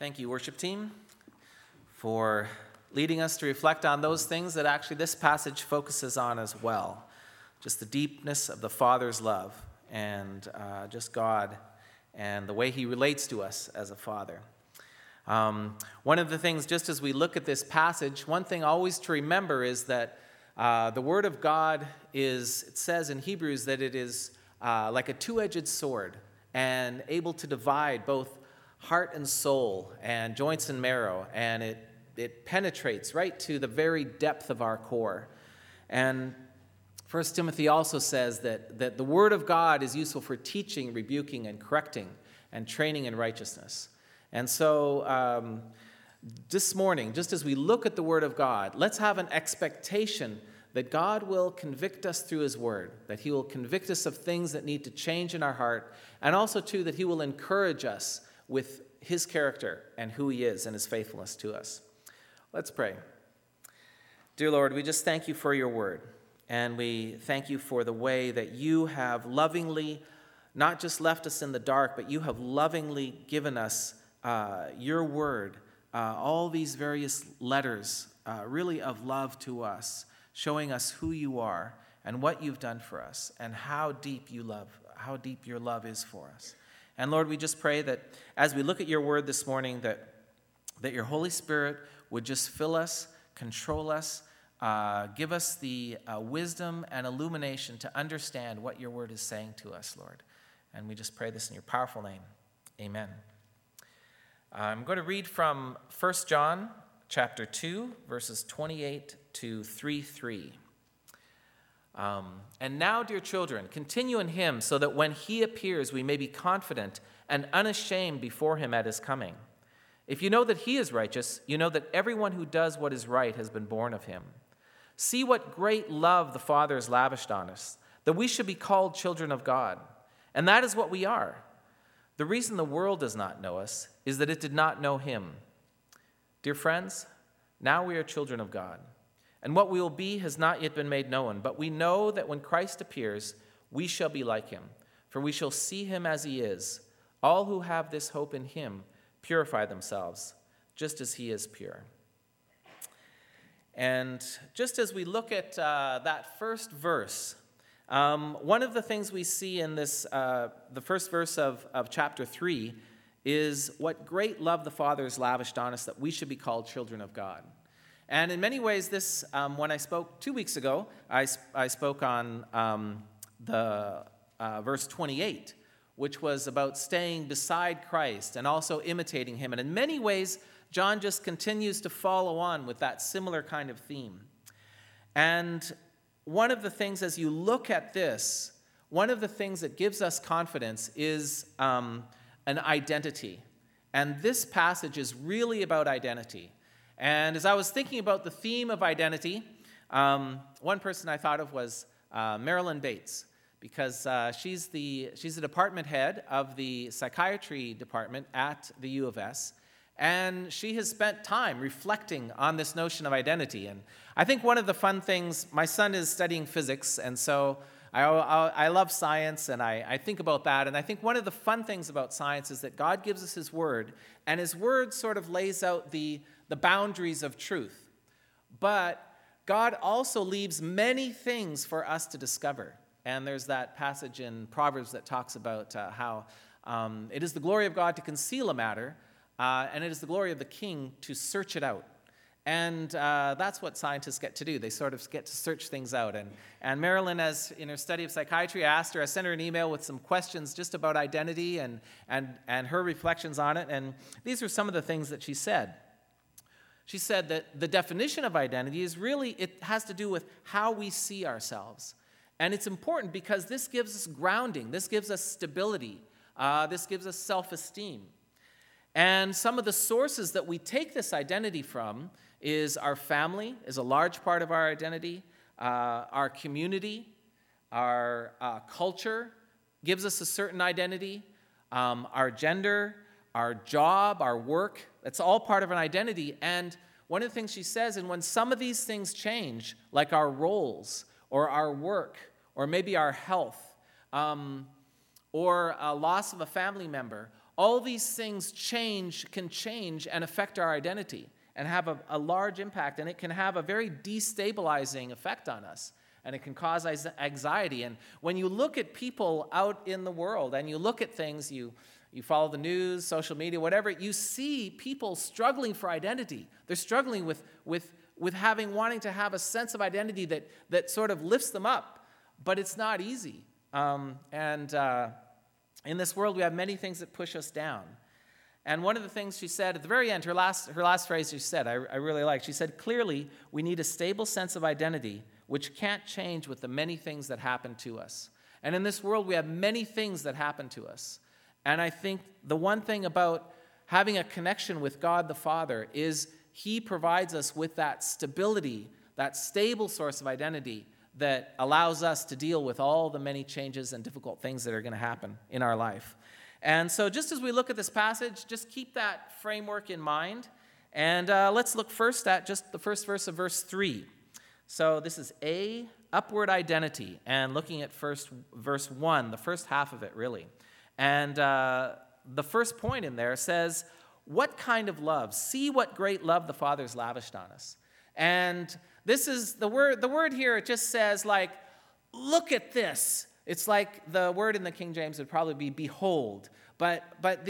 Thank you, worship team, for leading us to reflect on those things that actually this passage focuses on as well. Just the deepness of the Father's love and just God and the way he relates to us as a father. One of the things, just as we look at this passage, one thing always to remember is that the Word of God is, it says in Hebrews that it is like a two-edged sword and able to divide both heart and soul and joints and marrow, and it penetrates right to the very depth of our core. And 1 Timothy also says that the Word of God is useful for teaching, rebuking, and correcting, and training in righteousness. And so this morning, just as we look at the Word of God, let's have an expectation that God will convict us through his Word, that he will convict us of things that need to change in our heart, and also, too, that he will encourage us with his character and who he is and his faithfulness to us. Let's pray. Dear Lord, we just thank you for your Word, and we thank you for the way that you have lovingly not just left us in the dark, but you have lovingly given us your Word, all these various letters really of love to us, showing us who you are and what you've done for us and how deep your love is for us. And Lord, we just pray that as we look at your Word this morning, that your Holy Spirit would just fill us, control us, give us the wisdom and illumination to understand what your Word is saying to us, Lord. And we just pray this in your powerful name. Amen. I'm going to read from 1 John chapter 2, verses 28 to 3:3. And now, dear children, continue in him so that when he appears, we may be confident and unashamed before him at his coming. If you know that he is righteous, you know that everyone who does what is right has been born of him. See what great love the Father has lavished on us, that we should be called children of God. And that is what we are. The reason the world does not know us is that it did not know him. Dear friends, now we are children of God. And what we will be has not yet been made known, but we know that when Christ appears, we shall be like him, for we shall see him as he is. All who have this hope in him purify themselves, just as he is pure. And just as we look at that first verse, one of the things we see in this, the first verse of chapter 3, is what great love the Father has lavished on us, that we should be called children of God. And in many ways, this, when I spoke 2 weeks ago, I spoke on the verse 28, which was about staying beside Christ and also imitating him. And in many ways, John just continues to follow on with that similar kind of theme. And one of the things, as you look at this, one of the things that gives us confidence is an identity. And this passage is really about identity. And as I was thinking about the theme of identity, one person I thought of was Marilyn Bates, because she's the department head of the psychiatry department at the U of S, and she has spent time reflecting on this notion of identity. And I think one of the fun things, my son is studying physics, and so I love science, and I think about that. And I think one of the fun things about science is that God gives us his Word, and his Word sort of lays out the boundaries of truth. But God also leaves many things for us to discover. And there's that passage in Proverbs that talks about how it is the glory of God to conceal a matter, and it is the glory of the king to search it out. And that's what scientists get to do. They sort of get to search things out. And Marilyn, as in her study of psychiatry, I sent her an email with some questions just about identity and her reflections on it. And these are some of the things that she said. She said that the definition of identity is really, it has to do with how we see ourselves. And it's important because this gives us grounding, this gives us stability, this gives us self-esteem. And some of the sources that we take this identity from is our family is a large part of our identity, our community, our culture gives us a certain identity, our gender, our job, our work, that's all part of an identity. And one of the things she says, and when some of these things change, like our roles or our work or maybe our health or a loss of a family member, all these things can change and affect our identity and have a large impact, and it can have a very destabilizing effect on us, and it can cause anxiety. And when you look at people out in the world and you look at things, you follow the news, social media, whatever, you see people struggling for identity. They're struggling with wanting to have a sense of identity that sort of lifts them up, but it's not easy. In this world, we have many things that push us down. And one of the things she said at the very end, her last phrase she said, I really like. She said, "Clearly, we need a stable sense of identity which can't change with the many things that happen to us." And in this world, we have many things that happen to us. And I think the one thing about having a connection with God the Father is He provides us with that stability, that stable source of identity that allows us to deal with all the many changes and difficult things that are going to happen in our life. And so just as we look at this passage, just keep that framework in mind. And let's look first at just the first verse of verse 3. So this is A, upward identity, and looking at first verse 1, the first half of it really. And the first point in there says, "What kind of love? See what great love the Father's lavished on us." And this is the word here, it just says like, look at this. It's like the word in the King James would probably be behold. But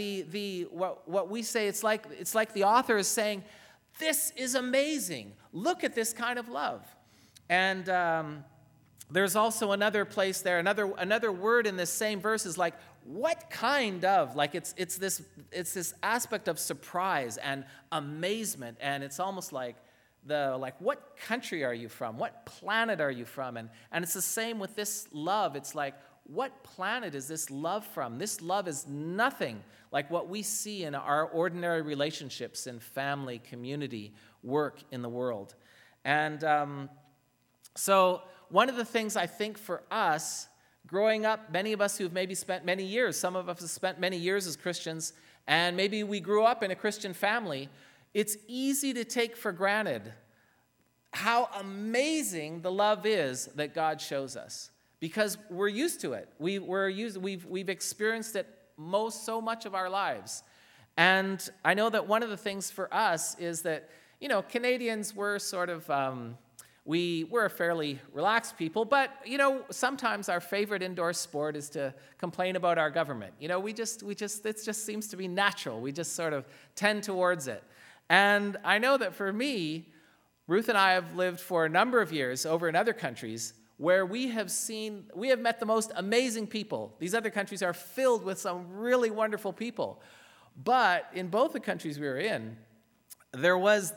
what we say, it's like the author is saying, this is amazing. Look at this kind of love. And there's also another place there, another word in this same verse is like, what kind of? Like it's this aspect of surprise and amazement, and it's almost like what country are you from? What planet are you from? And it's the same with this love. It's like, what planet is this love from? This love is nothing like what we see in our ordinary relationships in family, community, work in the world. And so one of the things I think for us, growing up, many of us who've maybe spent many years, some of us have spent many years as Christians, and maybe we grew up in a Christian family, it's easy to take for granted how amazing the love is that God shows us, because we're used to it. We've experienced it so much of our lives. And I know that one of the things for us is that, Canadians were sort of, we're a fairly relaxed people, but, sometimes our favorite indoor sport is to complain about our government. It just seems to be natural. We just sort of tend towards it. And I know that for me, Ruth and I have lived for a number of years over in other countries where we have met the most amazing people. These other countries are filled with some really wonderful people. But in both the countries we were in, there was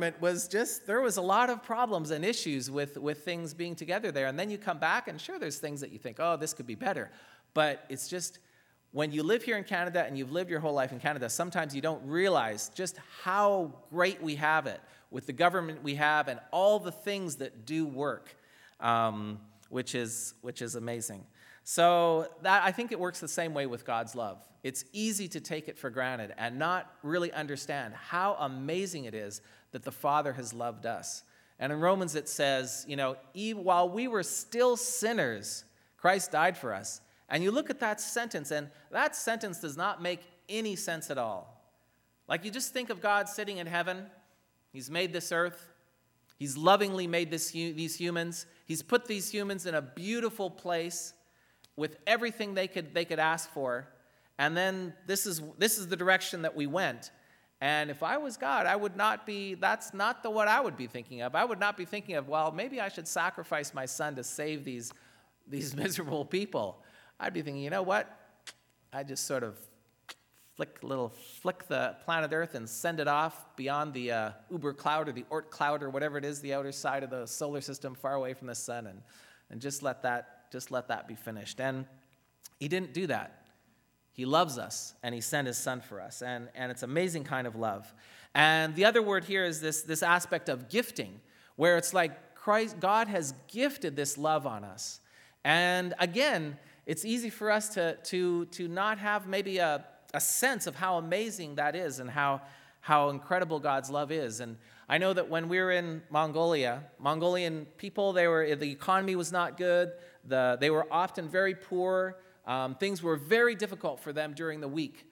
a lot of problems and issues with things being together there. And then you come back and sure, there's things that you think, oh, this could be better. But it's just, when you live here in Canada and you've lived your whole life in Canada, sometimes you don't realize just how great we have it with the government we have and all the things that do work, which is amazing. So I think it works the same way with God's love. It's easy to take it for granted and not really understand how amazing it is that the Father has loved us. And in Romans it says, while we were still sinners, Christ died for us. And you look at that sentence, and that sentence does not make any sense at all. Like, you just think of God sitting in heaven. He's made this earth. He's lovingly made these humans. He's put these humans in a beautiful place with everything they could ask for. And then this is the direction that we went. And if I was God, that's not what I would be thinking of. I would not be thinking of, well, maybe I should sacrifice my son to save these miserable people. I'd be thinking, you know what? I just sort of flick the planet Earth and send it off beyond the Uber cloud or the Oort cloud or whatever it is, the outer side of the solar system, far away from the sun, and just let that be finished. And he didn't do that. He loves us, and he sent his son for us, and it's an amazing kind of love. And the other word here is this aspect of gifting, where it's like God has gifted this love on us. And again, it's easy for us to not have maybe a sense of how amazing that is and how incredible God's love is. And I know that when we were in Mongolia, Mongolian people, the economy was not good. They were often very poor. Things were very difficult for them during the week.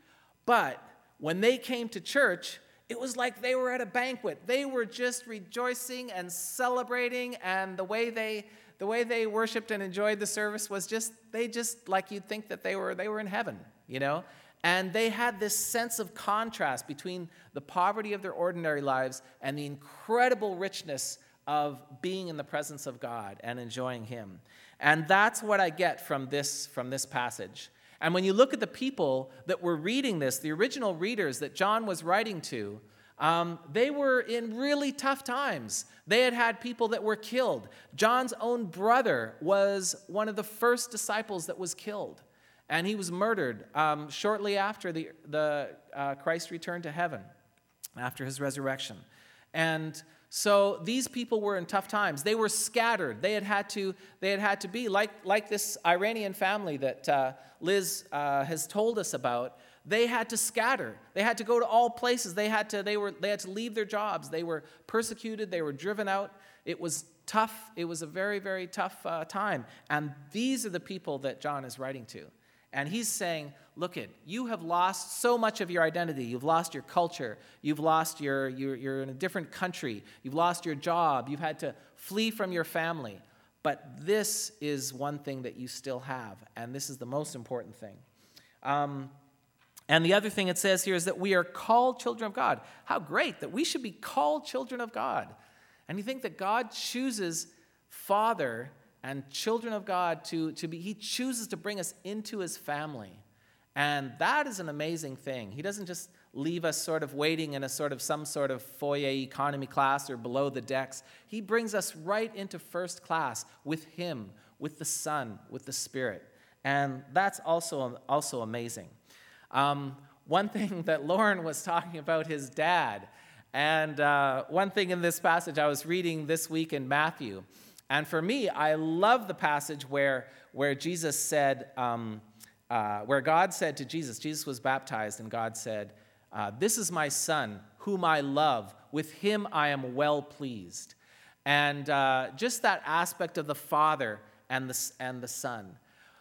But when they came to church, it was like they were at a banquet. They were just rejoicing and celebrating, and the way they worshiped and enjoyed the service was just like you'd think that they were in heaven, you know? And they had this sense of contrast between the poverty of their ordinary lives and the incredible richness of being in the presence of God and enjoying Him. And that's what I get from this passage. And when you look at the people that were reading this, the original readers that John was writing to, they were in really tough times. They had people that were killed. John's own brother was one of the first disciples that was killed. And he was murdered shortly after the Christ returned to heaven, after his resurrection. And so these people were in tough times. They were scattered. They had to be like this Iranian family that Liz has told us about. They had to scatter. They had to go to all places. They had to leave their jobs. They were persecuted. They were driven out. It was tough. It was a very, very tough time. And these are the people that John is writing to. And he's saying, look you have lost so much of your identity. You've lost your culture. You've lost you're in a different country. You've lost your job. You've had to flee from your family. But this is one thing that you still have. And this is the most important thing. And the other thing it says here is that we are called children of God. How great that we should be called children of God. And you think that God chooses Father and children of God to be, He chooses to bring us into His family. And that is an amazing thing. He doesn't just leave us sort of waiting in some sort of foyer economy class or below the decks. He brings us right into first class with Him, with the Son, with the Spirit. And that's also amazing. One thing that Lauren was talking about his dad, and one thing in this passage I was reading this week in Matthew. And for me, I love the passage where Jesus said, where God said to Jesus was baptized, and God said, "This is my son, whom I love. With him I am well pleased." And just that aspect of the Father and the Son.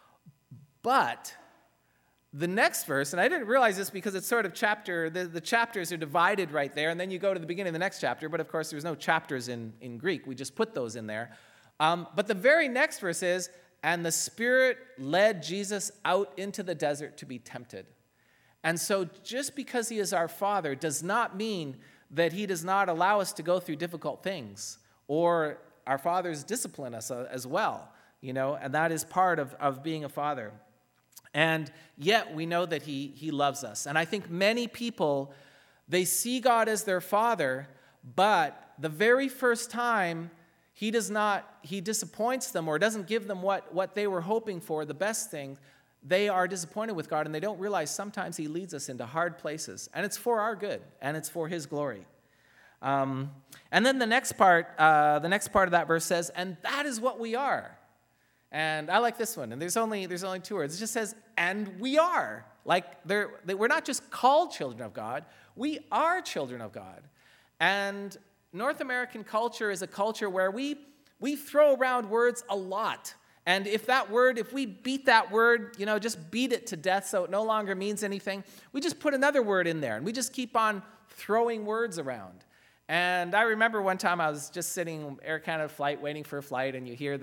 But the next verse, and I didn't realize this because it's sort of the chapters are divided right there, and then you go to the beginning of the next chapter, but of course there's no chapters in Greek. We just put those in there. But the very next verse is, "And the Spirit led Jesus out into the desert to be tempted." And so just because He is our Father does not mean that He does not allow us to go through difficult things, or our fathers discipline us as well, and that is part of being a father. And yet we know that He loves us. And I think many people, they see God as their Father, but the very first time He disappoints them or doesn't give them what they were hoping for, the best thing, they are disappointed with God, and they don't realize sometimes He leads us into hard places. And it's for our good, and it's for His glory. And then the next part of that verse says, "And that is what we are." And I like this one. And there's only 2 words. It just says, "And we are." Like we're not just called children of God. We are children of God. And North American culture is a culture where we throw around words a lot. And if we beat that word, just beat it to death so it no longer means anything, we just put another word in there. And we just keep on throwing words around. And I remember one time I was just sitting Air Canada flight, waiting for a flight, and you hear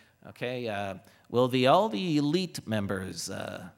will all the elite members,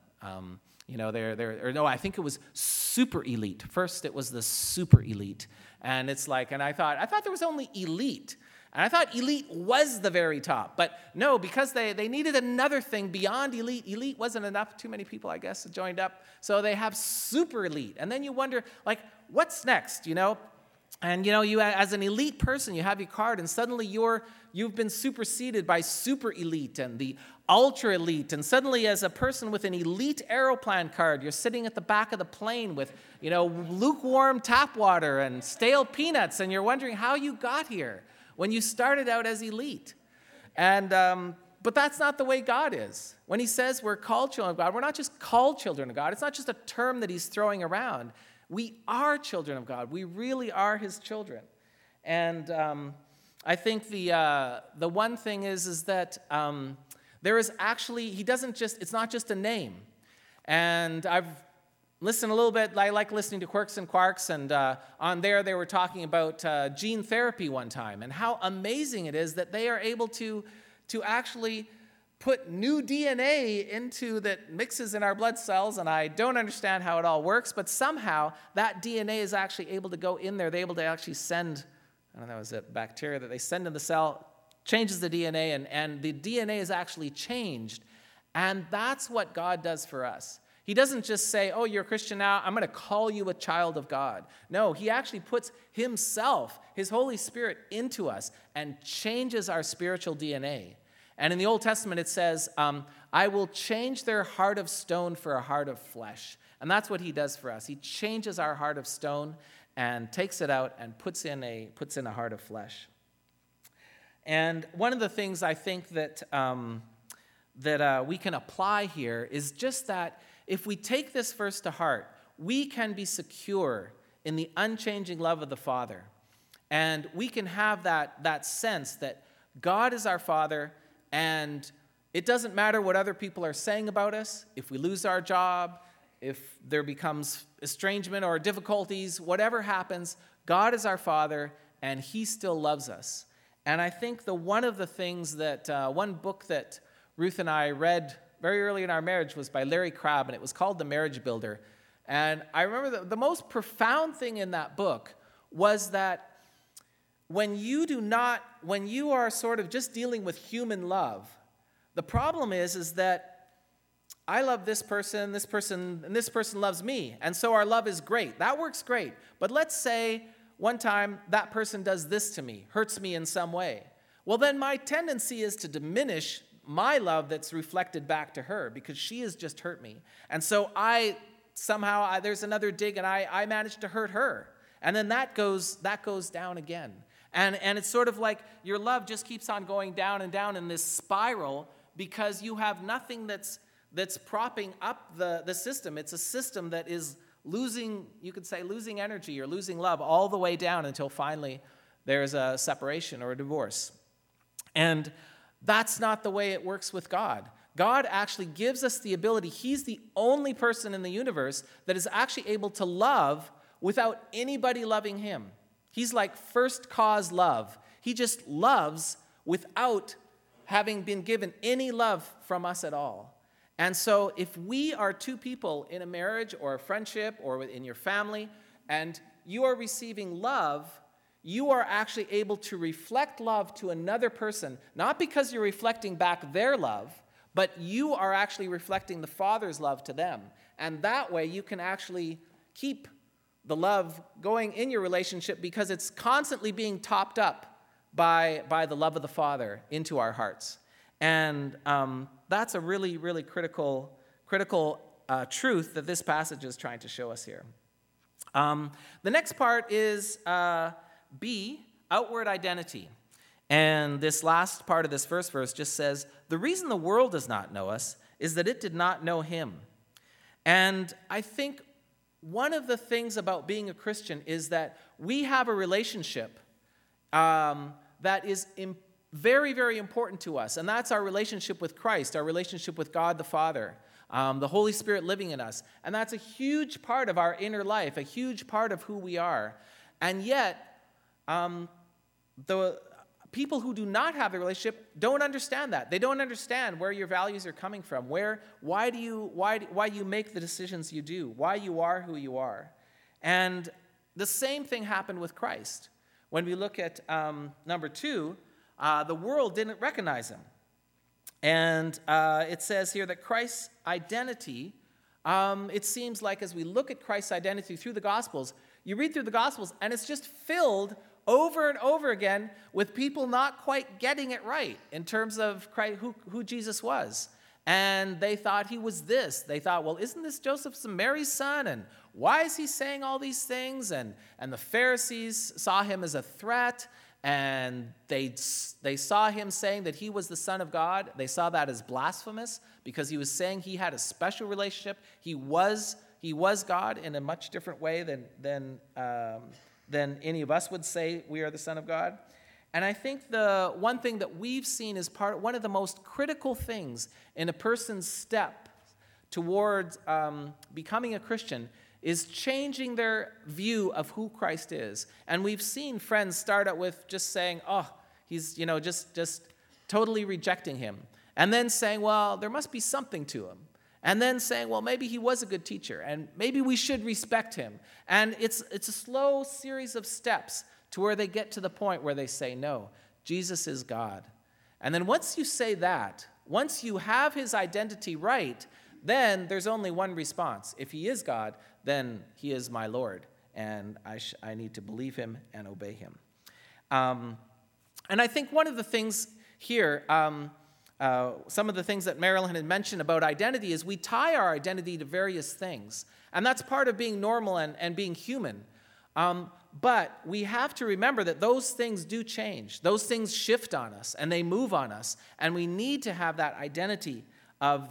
I think it was super elite. First it was the super elite. And it's like, and I thought there was only elite. And I thought elite was the very top. But no, because they needed another thing beyond elite. Elite wasn't enough. Too many people, I guess, joined up. So they have super elite. And then you wonder, what's next, And, you as an elite person, you have your card, and suddenly you've been superseded by super elite and the ultra elite. And suddenly, as a person with an elite Aeroplan card, you're sitting at the back of the plane with, lukewarm tap water and stale peanuts, and you're wondering how you got here when you started out as elite. And but that's not the way God is. When He says we're called children of God, we're not just called children of God. It's not just a term that He's throwing around. We are children of God. We really are His children. And I think the one thing is that there is actually, He doesn't just, it's not just a name. And I've listen a little bit. I like listening to Quirks and Quarks, and on there they were talking about gene therapy one time and how amazing it is that they are able to actually put new DNA into that mixes in our blood cells, and I don't understand how it all works, but somehow that DNA is actually able to go in there. They're able to actually send, I don't know, is it bacteria that they send in the cell, changes the DNA, and the DNA is actually changed. And that's what God does for us. He doesn't just say, oh, you're a Christian now, I'm going to call you a child of God. No, he actually puts himself, his Holy Spirit, into us and changes our spiritual DNA. And in the Old Testament it says, I will change their heart of stone for a heart of flesh. And that's what he does for us. He changes our heart of stone and takes it out and puts in a heart of flesh. And one of the things I think that we can apply here is just that if we take this verse to heart, we can be secure in the unchanging love of the Father. And we can have that sense that God is our Father, and it doesn't matter what other people are saying about us. If we lose our job, if there becomes estrangement or difficulties, whatever happens, God is our Father, and he still loves us. And I think one of the things that one book that Ruth and I read very early in our marriage was by Larry Crabb, and it was called The Marriage Builder. And I remember the most profound thing in that book was that when you are sort of just dealing with human love, the problem is that I love this person, and this person loves me, and so our love is great. That works great. But let's say one time that person does this to me, hurts me in some way. Well, then my tendency is to diminish my love that's reflected back to her because she has just hurt me. And so there's another dig, and I manage to hurt her. And then that goes down again. And it's sort of like your love just keeps on going down and down in this spiral because you have nothing that's propping up the system. It's a system that is losing energy or losing love all the way down until finally there's a separation or a divorce. And that's not the way it works with God. God actually gives us the ability. He's the only person in the universe that is actually able to love without anybody loving him. He's like first cause love. He just loves without having been given any love from us at all. And so if we are two people in a marriage or a friendship or in your family, and you are receiving love, you are actually able to reflect love to another person, not because you're reflecting back their love, but you are actually reflecting the Father's love to them. And that way you can actually keep the love going in your relationship because it's constantly being topped up by the love of the Father into our hearts. And that's a really, really critical truth that this passage is trying to show us here. The next part is B, outward identity. And this last part of this first verse just says, the reason the world does not know us is that it did not know him. And I think one of the things about being a Christian is that we have a relationship that is very, very important to us. And that's our relationship with Christ, our relationship with God the Father, the Holy Spirit living in us. And that's a huge part of our inner life, a huge part of who we are. And yet, the people who do not have a relationship don't understand that. They don't understand where your values are coming from, why you make the decisions you do, why you are who you are. And the same thing happened with Christ. When we look at number 2, the world didn't recognize him. And it says here that Christ's identity, it seems like as we look at Christ's identity through the Gospels, you read through the Gospels and it's just filled over and over again with people not quite getting it right in terms of Christ, who Jesus was. And they thought he was this. They thought, well, isn't this Joseph and Mary's son? And why is he saying all these things? And the Pharisees saw him as a threat. And they saw him saying that he was the Son of God. They saw that as blasphemous because he was saying he had a special relationship. He was God in a much different way than any of us would say we are the Son of God. And I think the one thing that we've seen is one of the most critical things in a person's step towards becoming a Christian is changing their view of who Christ is. And we've seen friends start out with just saying, oh, he's, just totally rejecting him. And then saying, well, there must be something to him. And then saying, well, maybe he was a good teacher, and maybe we should respect him. And it's a slow series of steps to where they get to the point where they say, no, Jesus is God. And then once you say that, once you have his identity right, then there's only one response. If he is God, then he is my Lord, and I need to believe him and obey him. And I think one of the things here, some of the things that Marilyn had mentioned about identity is we tie our identity to various things. And that's part of being normal and being human. But we have to remember that those things do change. Those things shift on us, and they move on us. And we need to have that identity of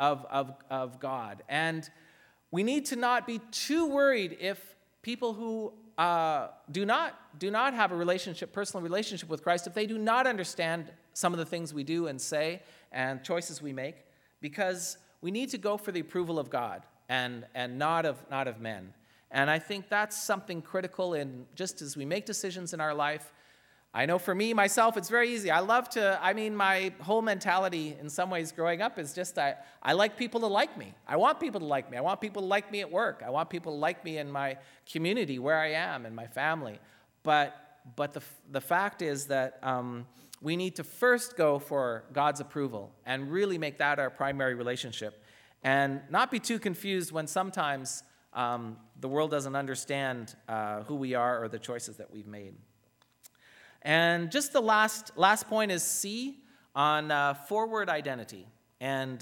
God. And we need to not be too worried if people who do not have a personal relationship with Christ, if they do not understand some of the things we do and say and choices we make, because we need to go for the approval of God and not of men. And I think that's something critical in just as we make decisions in our life. I know for me, myself, it's very easy. My whole mentality in some ways growing up is just I like people to like me. I want people to like me. I want people to like me at work. I want people to like me in my community where I am and my family. But the fact is that we need to first go for God's approval and really make that our primary relationship, and not be too confused when sometimes the world doesn't understand who we are or the choices that we've made. And just the last point is C on forward identity. And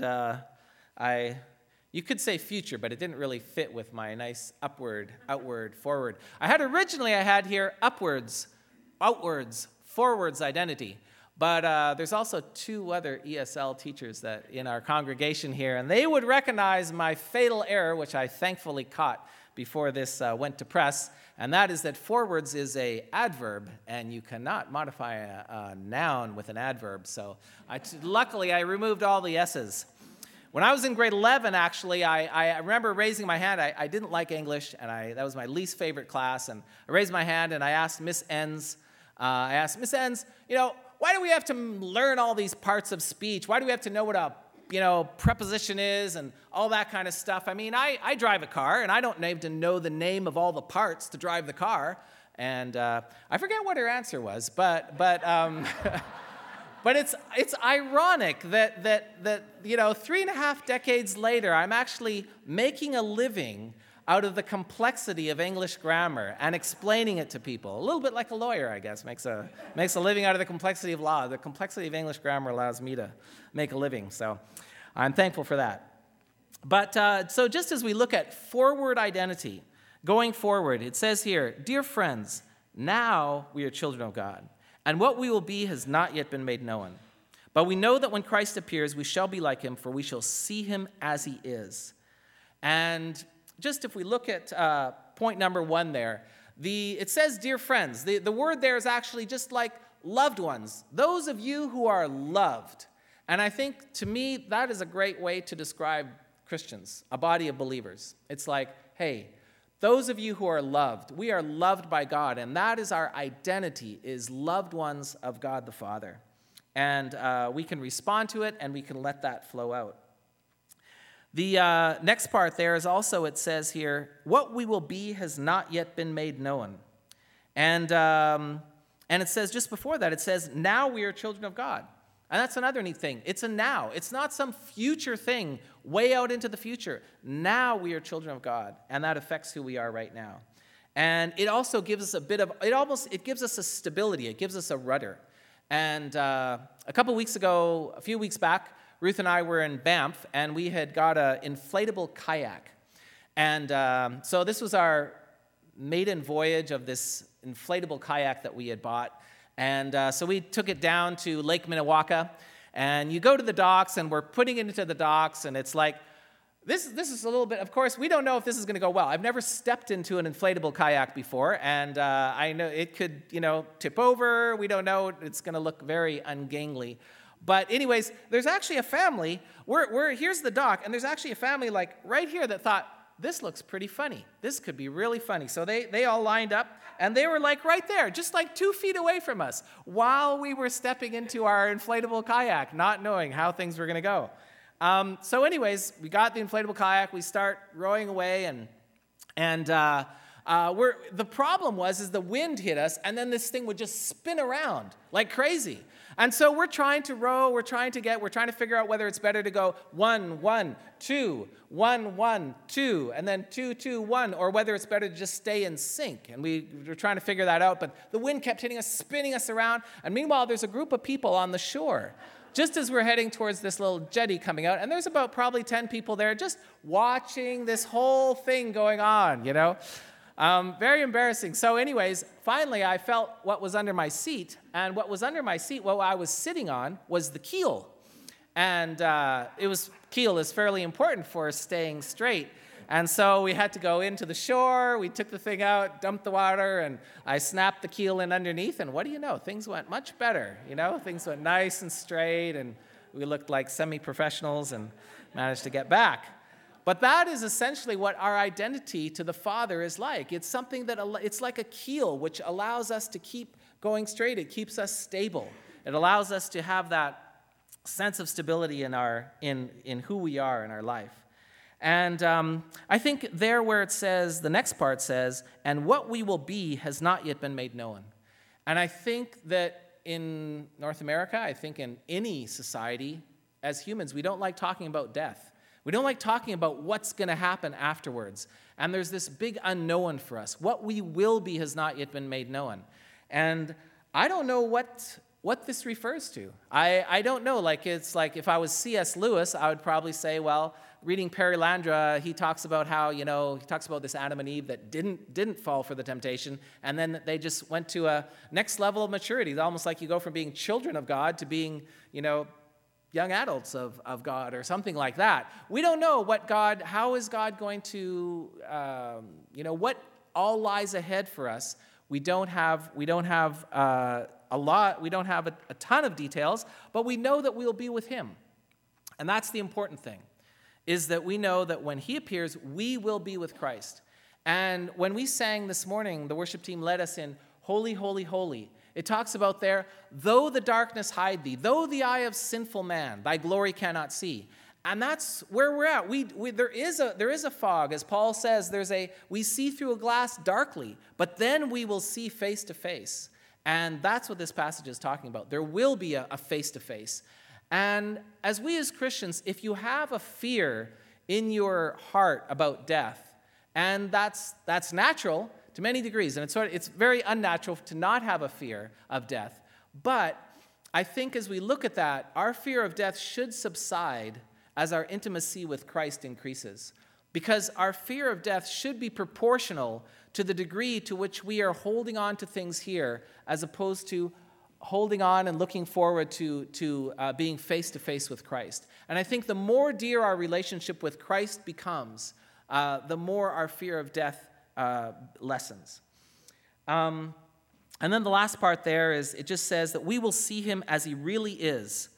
you could say future, but it didn't really fit with my nice upward, outward, forward. I had here upwards, outwards, forwards identity. But there's also two other ESL teachers that in our congregation here, and they would recognize my fatal error, which I thankfully caught before this went to press, and that is that forwards is an adverb, and you cannot modify a noun with an adverb. So luckily, I removed all the S's. When I was in grade 11, actually, I remember raising my hand. I didn't like English, and that was my least favorite class. And I raised my hand, and I asked Miss Enns, why do we have to learn all these parts of speech? Why do we have to know what a preposition is and all that kind of stuff? I mean, I drive a car, and I don't need to know the name of all the parts to drive the car. And I forget what her answer was, but but it's ironic that 3.5 decades later, I'm actually making a living out of the complexity of English grammar and explaining it to people. A little bit like a lawyer, I guess, makes a living out of the complexity of law. The complexity of English grammar allows me to make a living, so I'm thankful for that. But so just as we look at forward identity, going forward, it says here, "Dear friends, now we are children of God, and what we will be has not yet been made known. But we know that when Christ appears, we shall be like him, for we shall see him as he is." And just if we look at point number 1 there, it says, dear friends. The word there is actually just like loved ones, those of you who are loved. And I think, to me, that is a great way to describe Christians, a body of believers. It's like, hey, those of you who are loved, we are loved by God, and that is our identity, is loved ones of God the Father. And we can respond to it, and we can let that flow out. The next part there is also, it says here, what we will be has not yet been made known. And it says, just before that, it says, now we are children of God. And that's another neat thing. It's a now. It's not some future thing way out into the future. Now we are children of God, and that affects who we are right now. And it also gives us it gives us a stability. It gives us a rudder. And a few weeks back, Ruth and I were in Banff, and we had got an inflatable kayak. And so this was our maiden voyage of this inflatable kayak that we had bought. And so we took it down to Lake Minnewaca. And you go to the docks, and we're putting it into the docks, and it's like, this is a little bit, of course, we don't know if this is going to go well. I've never stepped into an inflatable kayak before, and I know it could, tip over. We don't know. It's going to look very ungainly. But anyways, there's actually a family. Here's the dock, and there's actually a family like right here that thought, this looks pretty funny. This could be really funny. So they all lined up, and they were like right there, just like 2 feet away from us, while we were stepping into our inflatable kayak, not knowing how things were going to go. So anyways, we got the inflatable kayak. We start rowing away, and the problem is the wind hit us, and then this thing would just spin around like crazy. And so we're trying to row, we're trying to figure out whether it's better to go 1, 1, 2, 1, 1, 2, and then 2, 2, 1, or whether it's better to just stay in sync. And we were trying to figure that out, but the wind kept hitting us, spinning us around, and meanwhile there's a group of people on the shore. Just as we're heading towards this little jetty coming out, and there's about probably 10 people there just watching this whole thing going on, Very embarrassing. So anyways, finally I felt what was under my seat, and what was under my seat, what I was sitting on, was the keel. And keel is fairly important for staying straight. And so we had to go into the shore, we took the thing out, dumped the water, and I snapped the keel in underneath, and what do you know? Things went much better, Things went nice and straight, and we looked like semi-professionals and managed to get back. But that is essentially what our identity to the Father is like. It's something it's like a keel, which allows us to keep going straight. It keeps us stable. It allows us to have that sense of stability in who we are in our life. And I think there where it says, the next part says, and what we will be has not yet been made known. And I think that in North America, I think in any society, as humans, we don't like talking about death. We don't like talking about what's going to happen afterwards. And there's this big unknown for us. What we will be has not yet been made known. And I don't know what this refers to. I don't know. It's like if I was C.S. Lewis, I would probably say, well, reading Perilandra, he talks about how, he talks about this Adam and Eve that didn't fall for the temptation, and then they just went to a next level of maturity. It's almost like you go from being children of God to being, young adults of God or something like that. We don't know how is God going to, what all lies ahead for us. We don't have a ton of details, but we know that we'll be with him. And that's the important thing, is that we know that when he appears, we will be with Christ. And when we sang this morning, the worship team led us in Holy, Holy, Holy. It talks about there, though the darkness hide thee, though the eye of sinful man, thy glory cannot see. And that's where we're at. There is a fog, as Paul says. We see through a glass darkly, but then we will see face to face. And that's what this passage is talking about. There will be a face to face. And as we as Christians, if you have a fear in your heart about death, and that's natural to many degrees, and it's very unnatural to not have a fear of death. But I think as we look at that, our fear of death should subside as our intimacy with Christ increases. Because our fear of death should be proportional to the degree to which we are holding on to things here, as opposed to holding on and looking forward to being face-to-face with Christ. And I think the more dear our relationship with Christ becomes, the more our fear of death lessens. And then the last part there is, it just says that we will see him as he really is,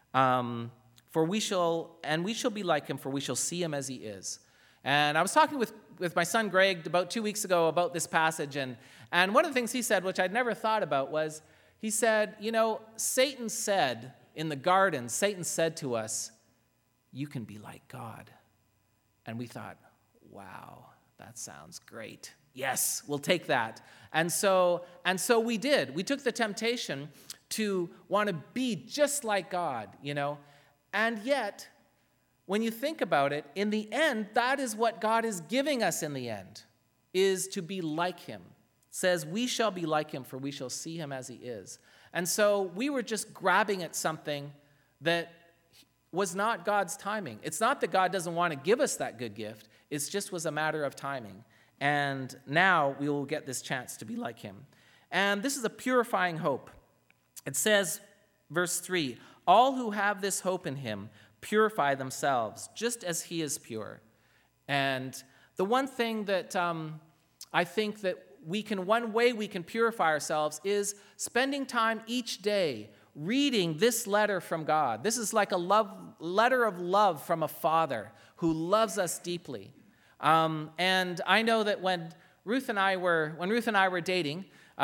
for we shall be like him, for we shall see him as he is. And I was talking with my son Greg about 2 weeks ago about this passage, and one of the things he said, which I'd never thought about, was he said, Satan said in the garden, Satan said to us, you can be like God. And we thought, wow, that sounds great. Yes, we'll take that. And so we did. We took the temptation to want to be just like God, And yet, when you think about it, in the end, that is what God is giving us in the end, is to be like him. It says, we shall be like him, for we shall see him as he is. And so we were just grabbing at something that was not God's timing. It's not that God doesn't want to give us that good gift. It just was a matter of timing. And now we will get this chance to be like him. And this is a purifying hope. It says, verse 3, all who have this hope in him purify themselves, just as he is pure. And the one thing that I think that one way we can purify ourselves is spending time each day reading this letter from God. This is like a letter of love from a father who loves us deeply. And I know that when Ruth and I were dating,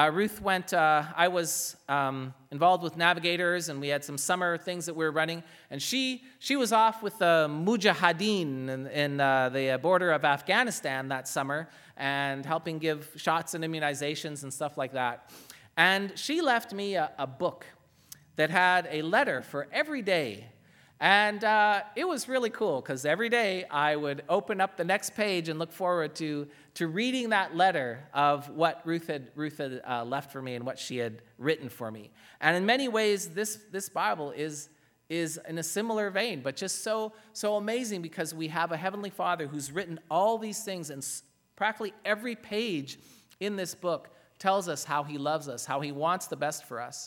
I was involved with Navigators, and we had some summer things that we were running, and she was off with the Mujahideen in the border of Afghanistan that summer, and helping give shots and immunizations and stuff like that. And she left me a book that had a letter for every day. And it was really cool, because every day I would open up the next page and look forward to reading that letter of what Ruth had left for me and what she had written for me. And in many ways, this Bible is in a similar vein, but just so amazing, because we have a Heavenly Father who's written all these things, and practically every page in this book tells us how He loves us, how He wants the best for us.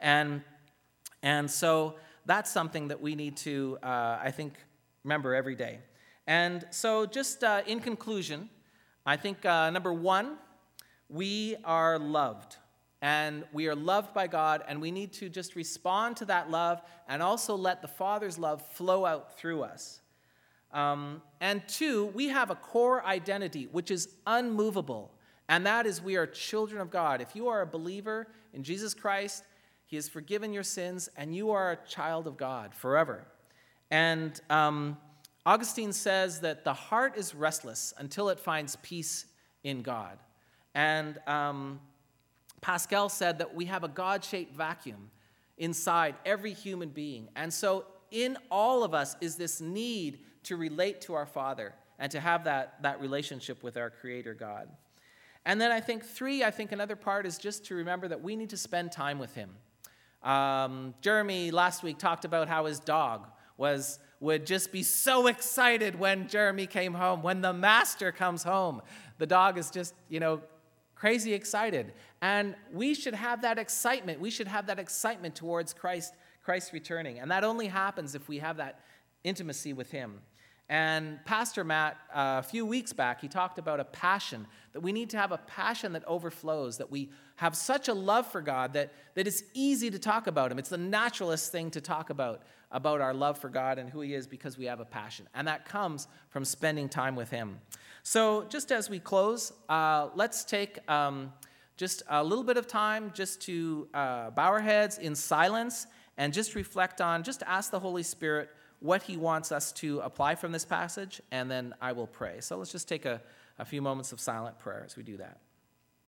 And so that's something that we need to, I think, remember every day. And so just in conclusion, I think number one, we are loved. And we are loved by God, and we need to just respond to that love and also let the Father's love flow out through us. And two, we have a core identity which is unmovable, and that is we are children of God. If you are a believer in Jesus Christ, He has forgiven your sins, and you are a child of God forever. And Augustine says that the heart is restless until it finds peace in God. And Pascal said that we have a God-shaped vacuum inside every human being. And so in all of us is this need to relate to our Father and to have that relationship with our Creator God. And then I think another part is just to remember that we need to spend time with Him. Jeremy last week talked about how his dog would just be so excited when Jeremy came home. When the master comes home, the dog is just, crazy excited. And we should have that excitement. We should have that excitement towards Christ returning. And that only happens if we have that intimacy with Him. And Pastor Matt, a few weeks back, he talked about a passion, that we need to have a passion that overflows, that we have such a love for God that it's easy to talk about Him. It's the naturalist thing to talk about our love for God and who He is, because we have a passion. And that comes from spending time with Him. So just as we close, let's take just a little bit of time just to bow our heads in silence and just reflect on, just ask the Holy Spirit what He wants us to apply from this passage, and then I will pray. So let's just take a few moments of silent prayer as we do that.